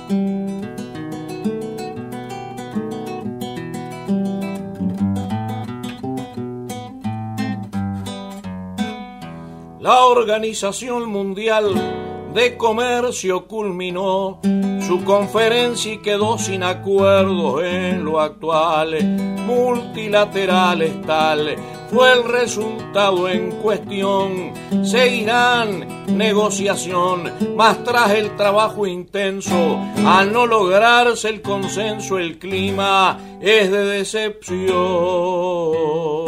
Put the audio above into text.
La Organización Mundial de Comercio culminó su conferencia y quedó sin acuerdos en lo actual. Multilaterales tal fue el resultado en cuestión. Seguirán negociación, mas tras el trabajo intenso, al no lograrse el consenso, el clima es de decepción.